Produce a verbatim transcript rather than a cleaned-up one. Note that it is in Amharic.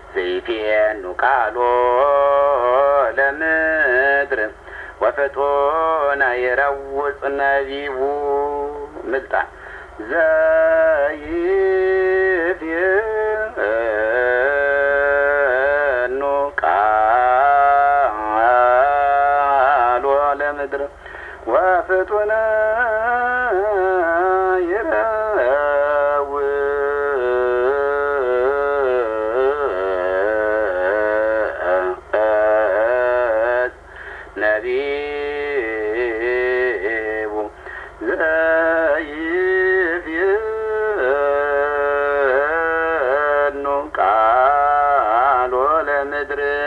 ዘይፌኑ ቃሎ ለምድር ወፍጡነ ይረውጽ ነቢቡ ምልጣን ዘይፌኑ ቃሎ ለምድር ወፍጡነ ነቢቡ ዘይ